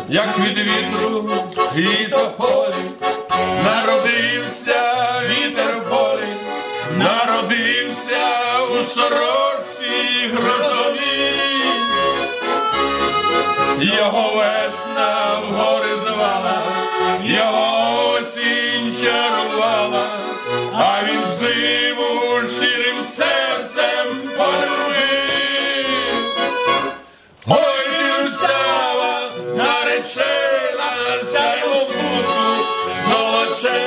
як від вітру і тополі, народився вітер в полі, народився у сорочці грозовій. Його весна в гори звала, його осінь чарувала, а він зиму щирим серцем полюбив. Ой, ти встала, наречена, сяйво смутку, золоче